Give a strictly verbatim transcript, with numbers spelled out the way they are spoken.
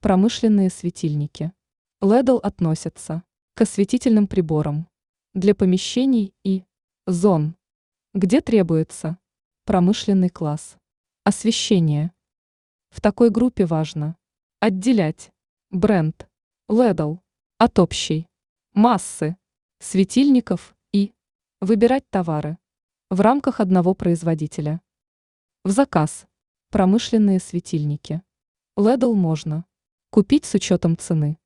Промышленные светильники. эл и ди эл относятся к осветительным приборам для помещений и зон, где требуется промышленный класс освещения. В такой группе важно отделять бренд эл и ди эл от общей массы светильников и выбирать товары в рамках одного производителя. В заказ промышленные светильники эл и ди эл можно купить с учетом цены